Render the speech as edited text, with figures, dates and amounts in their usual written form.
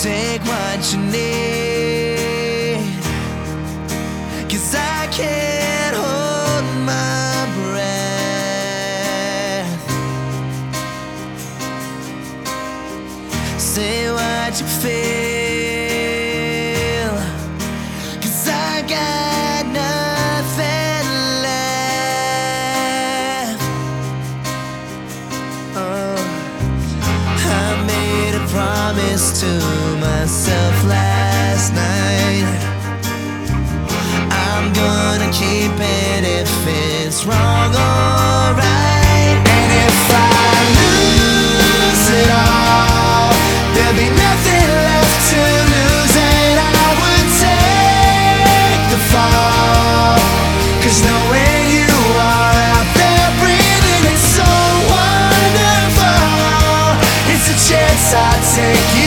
take what you need, 'cause I can't hold my breath. Say what you feel, 'cause I got nothing left. Oh, I made a promise to myself last night. I'm gonna keep it if it's wrong or right. And if I lose it all, there'll be nothing left to lose, and I would take the fall. 'Cause knowing you are out there breathing, it's so wonderful. It's a chance I take.